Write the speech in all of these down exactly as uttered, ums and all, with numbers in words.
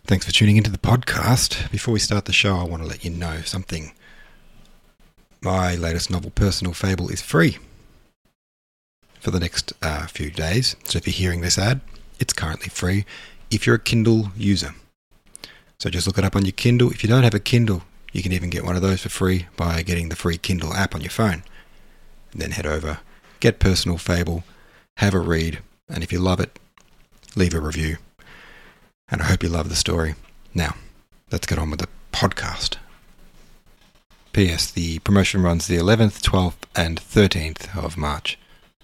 Thanks for tuning into the podcast. Before we start the show, I want to let you know something. My latest novel, Personal Fable, is free for the next uh, few days. So if you're hearing this ad, it's currently free if you're a Kindle user. So just look it up on your Kindle. If you don't have a Kindle, you can even get one of those for free by getting the free Kindle app on your phone. And then head over, get Personal Fable, have a read, and if you love it, leave a review. And I hope you love the story. Now, let's get on with the podcast. P S. The promotion runs the eleventh, twelfth and thirteenth of March.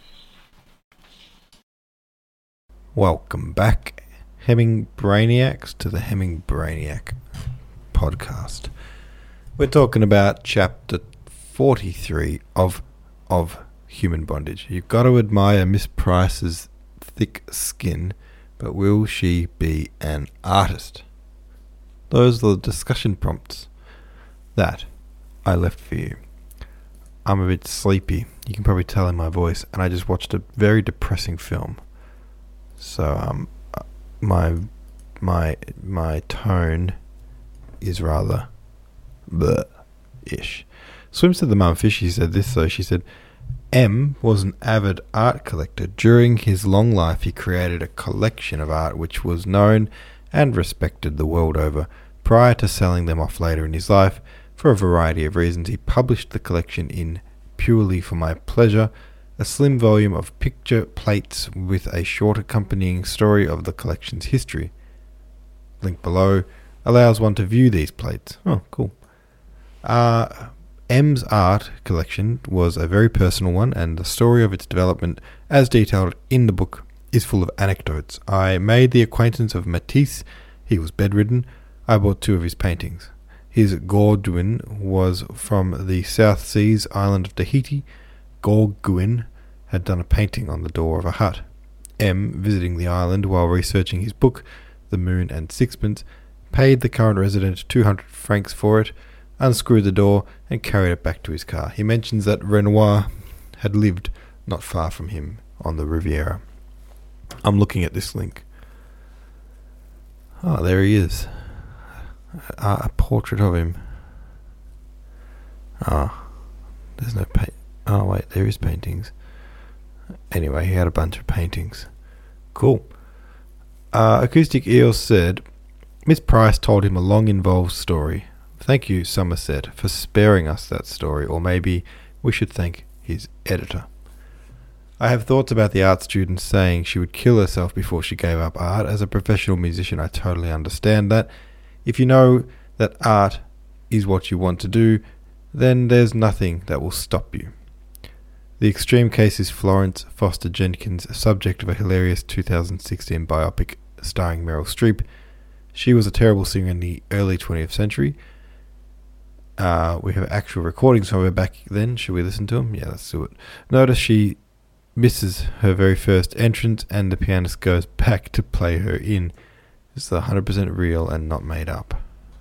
Welcome back, Hemming Brainiacs, to the Hemming Brainiac podcast. We're talking about chapter forty-three of, of Human Bondage. You've got to admire Miss Price's thick skin, but will she be an artist? Those are the discussion prompts that I left for you. I'm a bit sleepy, you can probably tell in my voice, and I just watched a very depressing film. So um, my my my tone is rather bleh-ish. Swim said the mum fishy said this though. She said, M was an avid art collector. During his long life, he created a collection of art which was known and respected the world over. Prior to selling them off later in his life, for a variety of reasons, he published the collection in Purely for My Pleasure, a slim volume of picture plates with a short accompanying story of the collection's history. Link below allows one to view these plates. Oh, cool. Uh... M's art collection was a very personal one, and the story of its development, as detailed in the book, is full of anecdotes. I made the acquaintance of Matisse. He was bedridden. I bought two of his paintings. His Gorguin was from the South Seas island of Tahiti. Gorguin had done a painting on the door of a hut. M, visiting the island while researching his book, The Moon and Sixpence, paid the current resident two hundred francs for it, unscrewed the door, and carried it back to his car. He mentions that Renoir had lived not far from him on the Riviera. I'm looking at this link. Oh, there he is. A, a portrait of him. Ah, oh, there's no paint. Oh, wait, there is paintings. Anyway, he had a bunch of paintings. Cool. Uh, Acoustic Eos said, Miss Price told him a long, involved story. Thank you, Somerset, for sparing us that story, or maybe we should thank his editor. I have thoughts about the art student saying she would kill herself before she gave up art. As a professional musician, I totally understand that. If you know that art is what you want to do, then there's nothing that will stop you. The extreme case is Florence Foster Jenkins, subject of a hilarious two thousand sixteen biopic starring Meryl Streep. She was a terrible singer in the early twentieth century. Uh, we have actual recordings from her back then. Should we listen to them? Yeah, let's do it. Notice she misses her very first entrance and the pianist goes back to play her in. It's one hundred percent real and not made up.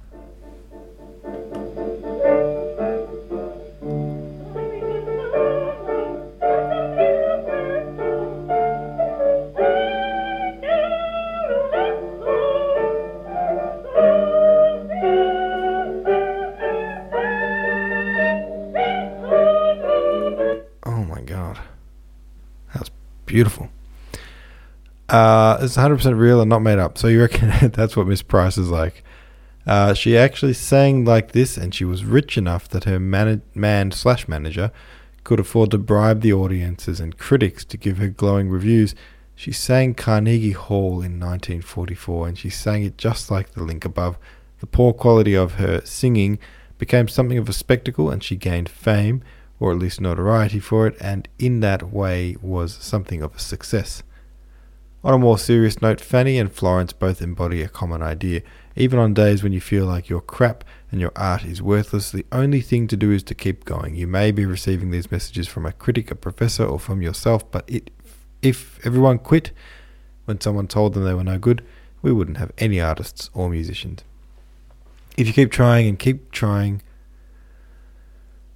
Beautiful. Uh, it's one hundred percent real and not made up. So you reckon that's what Miss Price is like? Uh, she actually sang like this, and she was rich enough that her man, man slash manager could afford to bribe the audiences and critics to give her glowing reviews. She sang Carnegie Hall in nineteen forty-four, and she sang it just like the link above. The poor quality of her singing became something of a spectacle, and she gained fame, or at least notoriety for it, and in that way was something of a success. On a more serious note, Fanny and Florence both embody a common idea. Even on days when you feel like you're crap and your art is worthless, the only thing to do is to keep going. You may be receiving these messages from a critic, a professor, or from yourself, but it, if everyone quit when someone told them they were no good, we wouldn't have any artists or musicians. If you keep trying and keep trying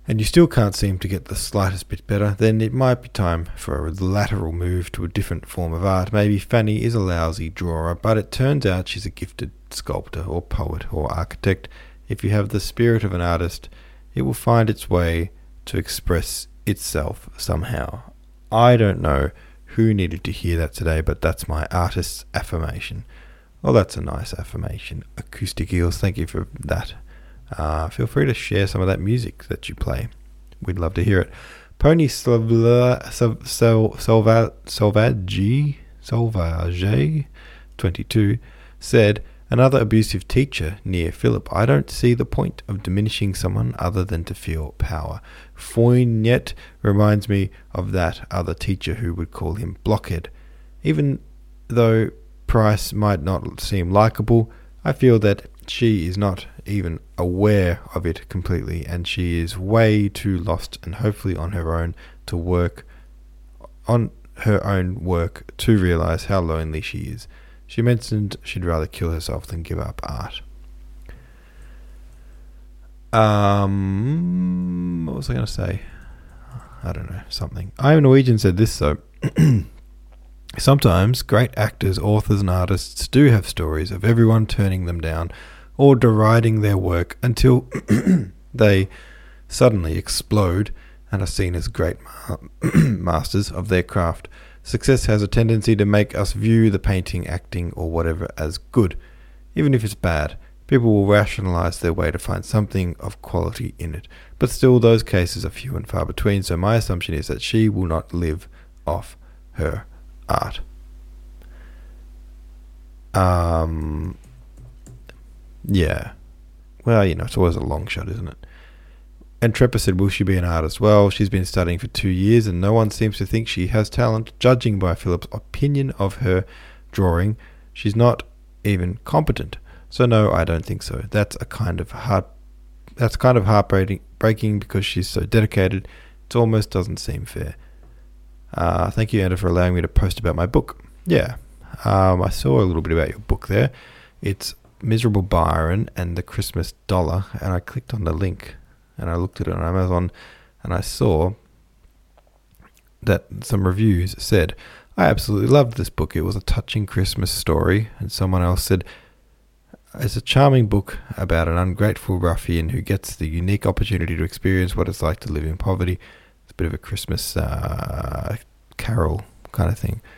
and you still can't seem to get the slightest bit better, then it might be time for a lateral move to a different form of art. Maybe Fanny is a lousy drawer, but it turns out she's a gifted sculptor or poet or architect. If you have the spirit of an artist, it will find its way to express itself somehow. I don't know who needed to hear that today, but that's my artist's affirmation. Well, that's a nice affirmation. Acoustic Eels, thank you for that. Uh, feel free to share some of that music that you play. We'd love to hear it. Pony Salva, Salva, Salvage, Salvage, twenty-two, said, another abusive teacher near Philip. I don't see the point of diminishing someone other than to feel power. Foynet reminds me of that other teacher who would call him blockhead. Even though Price might not seem likable, I feel that she is not even aware of it completely, and she is way too lost and hopefully on her own to work on her own work to realize how lonely she is. She mentioned she'd rather kill herself than give up art. Um, what was I going to say? I don't know, something. I Am Norwegian said this though. Sometimes great actors, authors and artists do have stories of everyone turning them down or deriding their work until they suddenly explode and are seen as great ma- masters of their craft. Success has a tendency to make us view the painting, acting or whatever as good. Even if it's bad, people will rationalize their way to find something of quality in it. But still, those cases are few and far between, so my assumption is that she will not live off her art. Um, yeah. Well, you know, it's always a long shot, isn't it? And Trepper said, will she be an artist? Well, she's been studying for two years and no one seems to think she has talent. Judging by Philip's opinion of her drawing, she's not even competent. So no, I don't think so. That's a kind of heart. That's kind of heartbreaking breaking because she's so dedicated. It almost doesn't seem fair. Uh, thank you, Anna, for allowing me to post about my book. Yeah, um, I saw a little bit about your book there. It's Miserable Byron and the Christmas Dollar, and I clicked on the link and I looked at it on Amazon and I saw that some reviews said, I absolutely loved this book. It was a touching Christmas story. And someone else said, it's a charming book about an ungrateful ruffian who gets the unique opportunity to experience what it's like to live in poverty. It's a bit of a Christmas uh, carol kind of thing.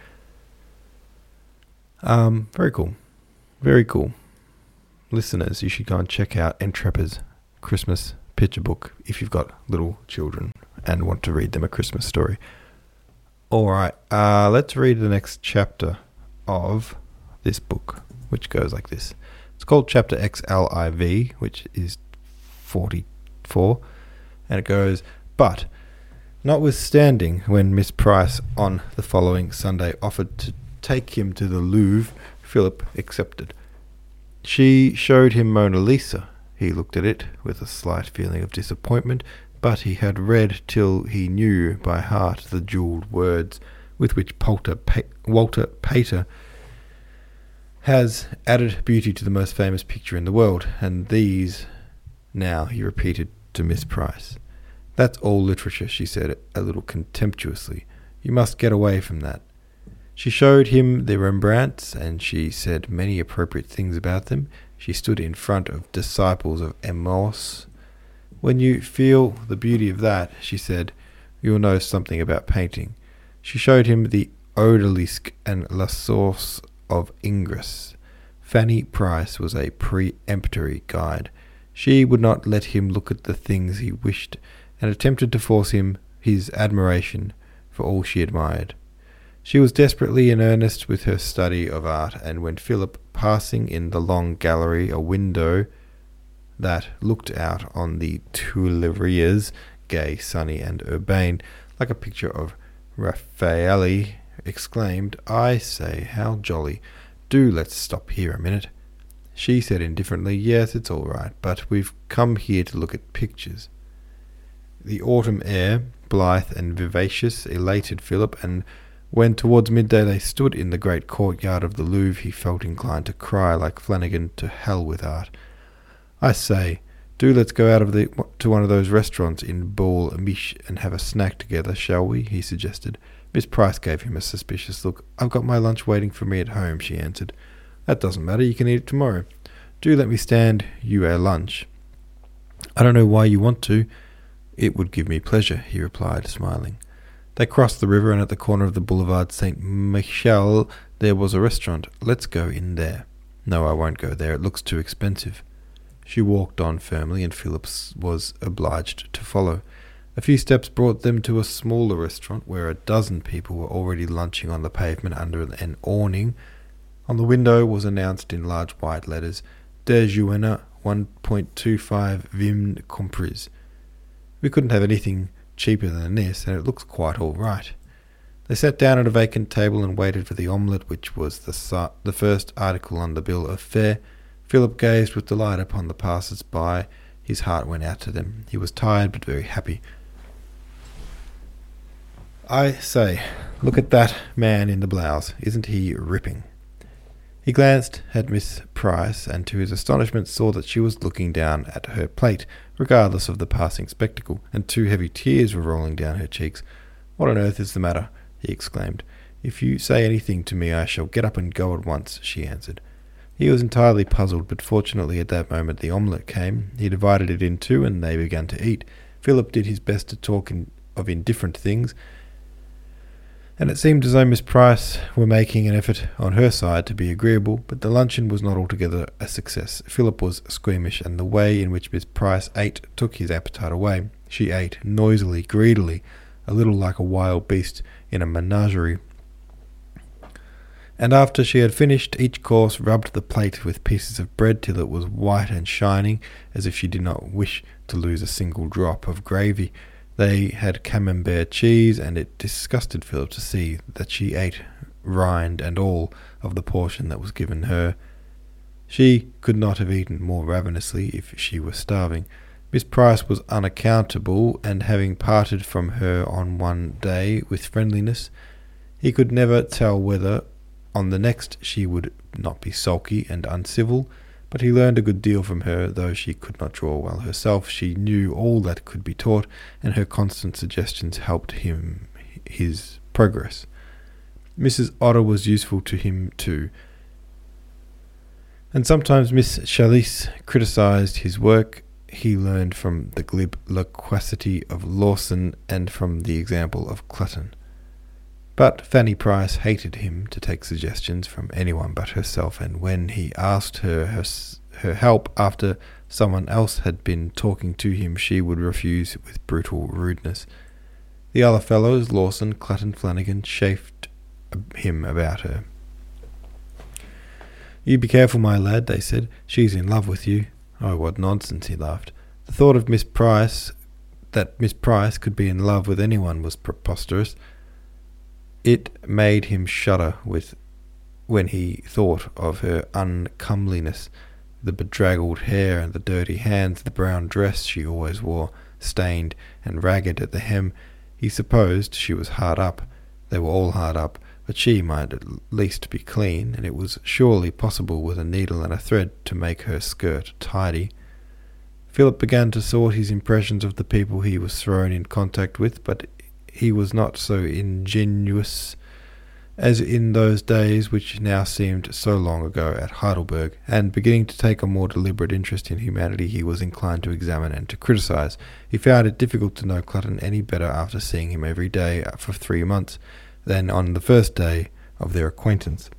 Um, very cool. Very cool. Listeners, you should go and check out Entrepper's Christmas picture book if you've got little children and want to read them a Christmas story. All right, uh, let's read the next chapter of this book, which goes like this. It's called Chapter X L I V, which is forty-four, and it goes, but notwithstanding, when Miss Price on the following Sunday offered to take him to the Louvre, Philip accepted. She showed him Mona Lisa. He looked at it with a slight feeling of disappointment, but he had read till he knew by heart the jewelled words with which Walter, pa- Walter Pater has added beauty to the most famous picture in the world, and these, now, he repeated to Miss Price. That's all literature, she said, a little contemptuously. You must get away from that. She showed him the Rembrandts, and she said many appropriate things about them. She stood in front of disciples of Emmaus. When you feel the beauty of that, she said, you'll know something about painting. She showed him the Odalisque and La Source of Ingres. Fanny Price was a peremptory guide. She would not let him look at the things he wished, and attempted to force him his admiration for all she admired. She was desperately in earnest with her study of art, and when Philip, passing in the long gallery a window that looked out on the Tuileries, gay, sunny, and urbane, like a picture of Raffaelli, exclaimed, I say, how jolly. Do let's stop here a minute. She said indifferently, yes, it's all right, but we've come here to look at pictures. The autumn air, blithe and vivacious, elated Philip, and when towards midday they stood in the great courtyard of the Louvre, he felt inclined to cry like Flanagan, to hell with art. I say, Do let's go out of the to one of those restaurants in Ball Mish and have a snack together, shall we? He suggested. Miss Price gave him a suspicious look. I've got my lunch waiting for me at home, she answered. That doesn't matter, you can eat it tomorrow. Do let me stand you our lunch. I don't know why you want to. It would give me pleasure, he replied, smiling. They crossed the river, and at the corner of the boulevard Saint Michel there was a restaurant. Let's go in there. No, I won't go there. It looks too expensive. She walked on firmly, and Phillips was obliged to follow. A few steps brought them to a smaller restaurant where a dozen people were already lunching on the pavement under an awning. On the window was announced in large white letters, Déjeuner one point two five vin compris. We couldn't have anything cheaper than this, and it looks quite all right. They sat down at a vacant table and waited for the omelette, which was the, sa- the first article on the bill of fare. Philip gazed with delight upon the passers-by. His heart went out to them. He was tired but very happy. I say, look at that man in the blouse. Isn't he ripping? He glanced at Miss Price, and to his astonishment saw that she was looking down at her plate, regardless of the passing spectacle, and two heavy tears were rolling down her cheeks. What on earth is the matter? He exclaimed. If you say anything to me, I shall get up and go at once, she answered. He was entirely puzzled, but fortunately at that moment the omelette came. He divided it in two, and they began to eat. Philip did his best to talk in, of indifferent things, and it seemed as though Miss Price were making an effort on her side to be agreeable, but the luncheon was not altogether a success. Philip was squeamish, and the way in which Miss Price ate took his appetite away. She ate noisily, greedily, a little like a wild beast in a menagerie. And after she had finished, each course rubbed the plate with pieces of bread till it was white and shining, as if she did not wish to lose a single drop of gravy. They had camembert cheese, and it disgusted Philip to see that she ate rind and all of the portion that was given her. She could not have eaten more ravenously if she were starving. Miss Price was unaccountable, and having parted from her on one day with friendliness, he could never tell whether on the next she would not be sulky and uncivil. But he learned a good deal from her, though she could not draw well herself. She knew all that could be taught, and her constant suggestions helped him his progress. Missus Otter was useful to him too, and sometimes Miss Chalice criticised his work. He learned from the glib loquacity of Lawson and from the example of Clutton. But Fanny Price hated him to take suggestions from anyone but herself, and when he asked her, her her help after someone else had been talking to him, she would refuse with brutal rudeness. The other fellows, Lawson, Clutton, Flanagan, chaffed him about her. You be careful, my lad, they said. She's in love with you. Oh, what nonsense, he laughed. The thought of Miss Price, that Miss Price could be in love with anyone, was preposterous. It made him shudder with when he thought of her uncomeliness, the bedraggled hair and the dirty hands, the brown dress she always wore, stained and ragged at the hem. He supposed she was hard up. They were all hard up, but she might at least be clean, and it was surely possible with a needle and a thread to make her skirt tidy. Philip began to sort his impressions of the people he was thrown in contact with, but he was not so ingenuous as in those days which now seemed so long ago at Heidelberg, and beginning to take a more deliberate interest in humanity, he was inclined to examine and to criticize. He found it difficult to know Clutton any better after seeing him every day for three months than on the first day of their acquaintance.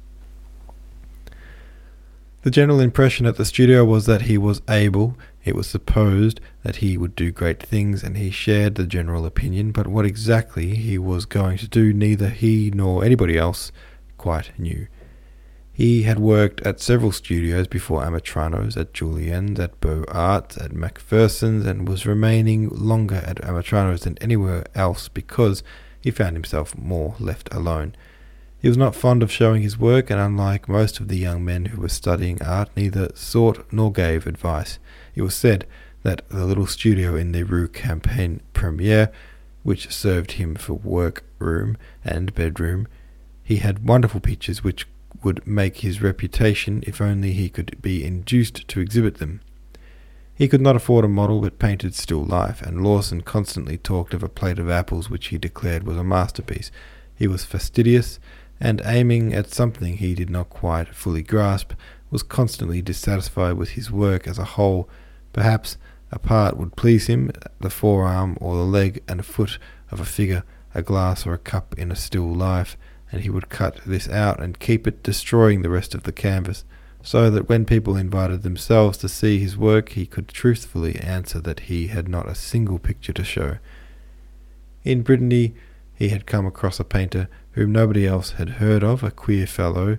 The general impression at the studio was that he was able. It was supposed that he would do great things, and he shared the general opinion, but what exactly he was going to do neither he nor anybody else quite knew. He had worked at several studios before Amatrano's, at Julien's, at Beaux Arts, at Macpherson's, and was remaining longer at Amatrano's than anywhere else because he found himself more left alone. He was not fond of showing his work, and unlike most of the young men who were studying art, neither sought nor gave advice. It was said that the little studio in the Rue Campagne Premiere, which served him for work-room and bedroom, he had wonderful pictures which would make his reputation if only he could be induced to exhibit them. He could not afford a model but painted still life, and Lawson constantly talked of a plate of apples which he declared was a masterpiece. He was fastidious, and aiming at something he did not quite fully grasp, was constantly dissatisfied with his work as a whole. Perhaps a part would please him, the forearm or the leg and a foot of a figure, a glass or a cup in a still life, and he would cut this out and keep it, destroying the rest of the canvas, so that when people invited themselves to see his work he could truthfully answer that he had not a single picture to show. In Brittany he had come across a painter whom nobody else had heard of, a queer fellow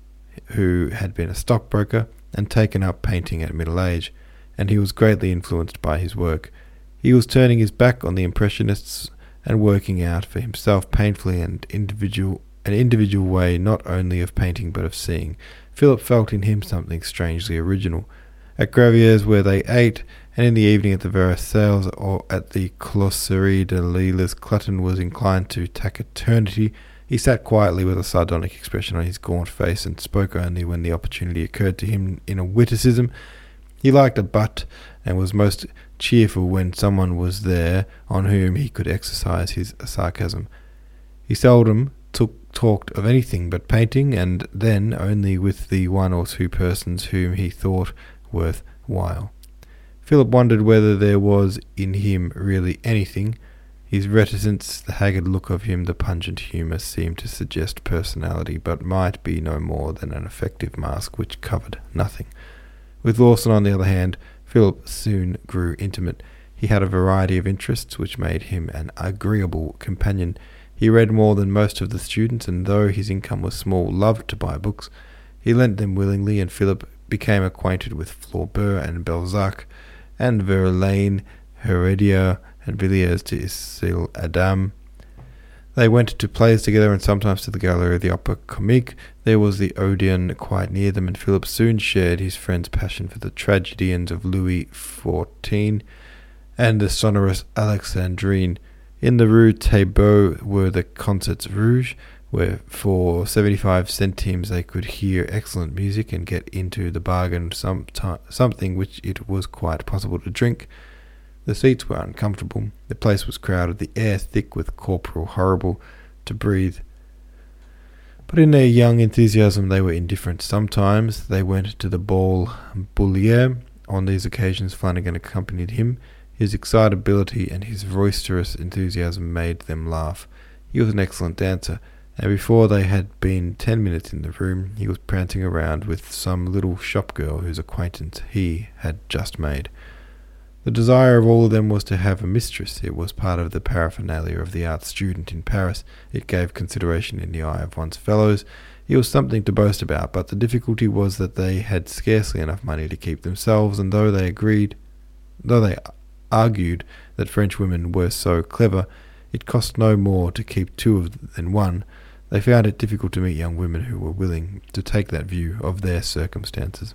who had been a stockbroker and taken up painting at middle age, and he was greatly influenced by his work. He was turning his back on the Impressionists and working out for himself painfully and individual an individual way not only of painting but of seeing. Philip felt in him something strangely original. At Gravier's, where they ate, and in the evening at the various sales, or at the Closerie de Lille's, Clutton was inclined to taciturnity. He sat quietly with a sardonic expression on his gaunt face, and spoke only when the opportunity occurred to him in a witticism. He liked a butt, and was most cheerful when someone was there on whom he could exercise his sarcasm. He seldom took talked of anything but painting, and then only with the one or two persons whom he thought worth while. Philip wondered whether there was in him really anything. His reticence, the haggard look of him, the pungent humour seemed to suggest personality, but might be no more than an effective mask which covered nothing. With Lawson, on the other hand, Philip soon grew intimate. He had a variety of interests which made him an agreeable companion. He read more than most of the students, and though his income was small, loved to buy books. He lent them willingly, and Philip became acquainted with Flaubert and Balzac, and Verlaine, Heredia, and Villiers de Isle Adam. They went to plays together, and sometimes to the gallery of the Opera Comique. There was the Odeon quite near them, and Philip soon shared his friend's passion for the tragedians of Louis the fourteenth and the sonorous Alexandrine. In the Rue Taitbout were the Concerts Rouge, where for seventy-five centimes they could hear excellent music and get into the bargain some t- something which it was quite possible to drink. The seats were uncomfortable, the place was crowded, the air thick with corporal horrible to breathe. But in their young enthusiasm they were indifferent. Sometimes they went to the Bal Bullier. On these occasions Flanagan accompanied him. His excitability and his roisterous enthusiasm made them laugh. He was an excellent dancer, and before they had been ten minutes in the room, he was prancing around with some little shop girl whose acquaintance he had just made. The desire of all of them was to have a mistress. It was part of the paraphernalia of the art student in Paris. It gave consideration in the eye of one's fellows. It was something to boast about, but the difficulty was that they had scarcely enough money to keep themselves, and though they agreed, though they argued that French women were so clever, it cost no more to keep two of than one. They found it difficult to meet young women who were willing to take that view of their circumstances.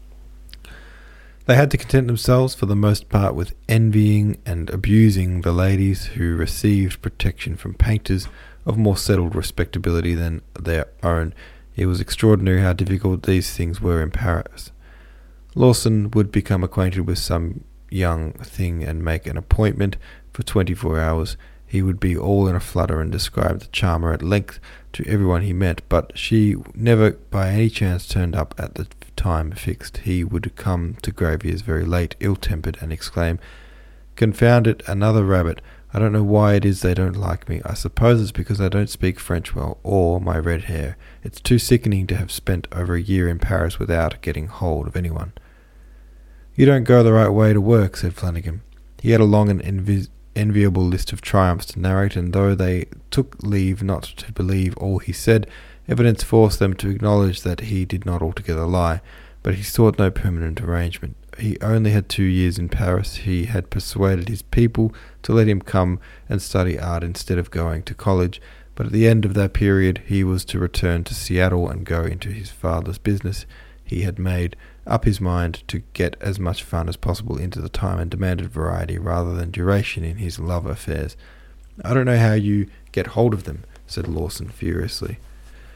They had to content themselves for the most part with envying and abusing the ladies who received protection from painters of more settled respectability than their own. It was extraordinary how difficult these things were in Paris. Lawson would become acquainted with some young thing and make an appointment for twenty-four hours. He would be all in a flutter and describe the charmer at length to everyone he met, but she never by any chance turned up at the time fixed. He would come to Gravier's very late, ill-tempered, and exclaim, "Confound it, another rabbit. I don't know why it is they don't like me. I suppose it's because I don't speak French well, or my red hair. It's too sickening to have spent over a year in Paris without getting hold of anyone." "You don't go the right way to work," said Flanagan. He had a long and envi- enviable list of triumphs to narrate, and though they took leave not to believe all he said, evidence forced them to acknowledge that he did not altogether lie. But he sought no permanent arrangement. He only had two years in Paris. He had persuaded his people to let him come and study art instead of going to college, but at the end of that period he was to return to Seattle and go into his father's business. He had made up his mind to get as much fun as possible into the time and demanded variety rather than duration in his love affairs. "I don't know how you get hold of them," said Lawson furiously.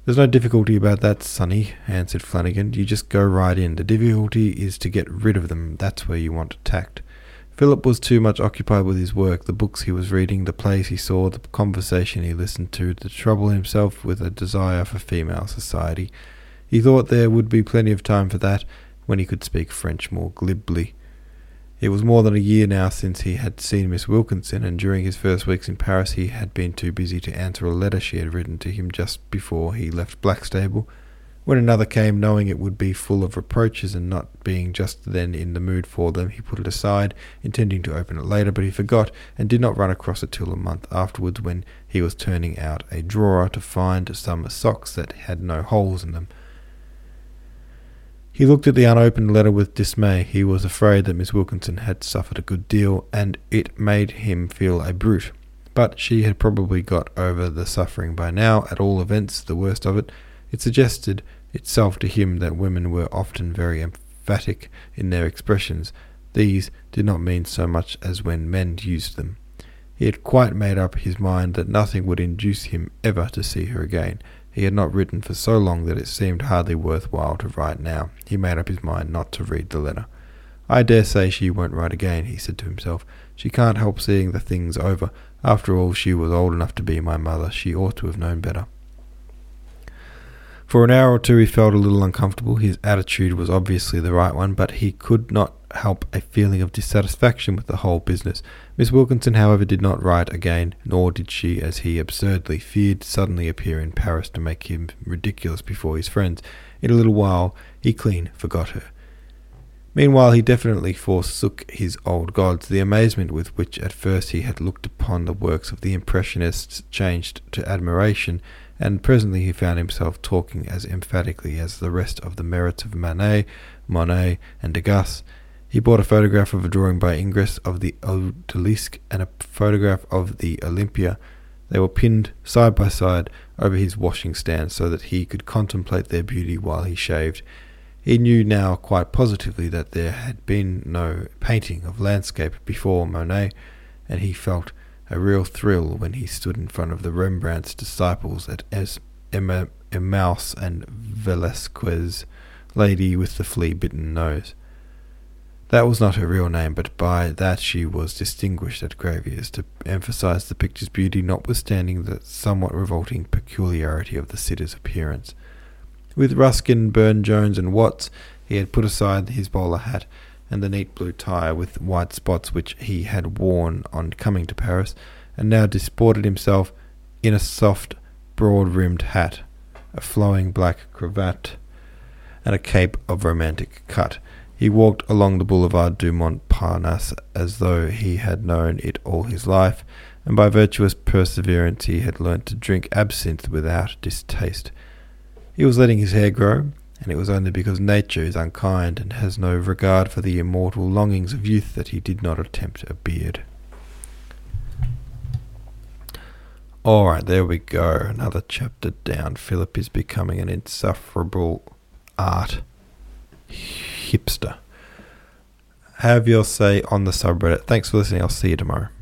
"There's no difficulty about that, Sonny," answered Flanagan. "You just go right in. The difficulty is to get rid of them. That's where you want to tact." Philip was too much occupied with his work, the books he was reading, the plays he saw, the conversation he listened to, to trouble himself with a desire for female society. He thought there would be plenty of time for that when he could speak French more glibly. It was more than a year now since he had seen Miss Wilkinson, and during his first weeks in Paris he had been too busy to answer a letter she had written to him just before he left Blackstable. When another came, knowing it would be full of reproaches, and not being just then in the mood for them, he put it aside, intending to open it later, but he forgot, and did not run across it till a month afterwards, when he was turning out a drawer to find some socks that had no holes in them. He looked at the unopened letter with dismay. He was afraid that Miss Wilkinson had suffered a good deal, and it made him feel a brute. But she had probably got over the suffering by now, at all events the worst of it. It suggested itself to him that women were often very emphatic in their expressions. These did not mean so much as when men used them. He had quite made up his mind that nothing would induce him ever to see her again. He had not written for so long that it seemed hardly worth while to write now. He made up his mind not to read the letter. "I dare say she won't write again," he said to himself. "She can't help seeing the things over. After all, she was old enough to be my mother. She ought to have known better." For an hour or two he felt a little uncomfortable. His attitude was obviously the right one, but he could not help a feeling of dissatisfaction with the whole business. Miss Wilkinson, however, did not write again, nor did she, as he absurdly feared, suddenly appear in Paris to make him ridiculous before his friends. In a little while he clean forgot her. Meanwhile he definitely forsook his old gods. The amazement with which at first he had looked upon the works of the Impressionists changed to admiration, and presently he found himself talking as emphatically as the rest of the merits of Manet, Monet, and Degas. He bought a photograph of a drawing by Ingres of the Odalisque and a photograph of the Olympia. They were pinned side by side over his washing stand so that he could contemplate their beauty while he shaved. He knew now quite positively that there had been no painting of landscape before Monet, and he felt a real thrill when he stood in front of the Rembrandt's disciples at Es- Emma- Emmaus and Velasquez' Lady with the Flea-Bitten Nose. That was not her real name, but by that she was distinguished at Gravier's to emphasize the picture's beauty, notwithstanding the somewhat revolting peculiarity of the sitter's appearance. With Ruskin, Burne-Jones, and Watts, he had put aside his bowler hat and the neat blue tie with white spots which he had worn on coming to Paris, and now disported himself in a soft, broad-rimmed hat, a flowing black cravat, and a cape of romantic cut. He walked along the boulevard du Montparnasse as though he had known it all his life, and by virtuous perseverance he had learnt to drink absinthe without distaste. He was letting his hair grow, and it was only because nature is unkind and has no regard for the immortal longings of youth that he did not attempt a beard. Alright, there we go. Another chapter down. Philip is becoming an insufferable art hipster. Have your say on the subreddit. Thanks for listening. I'll see you tomorrow.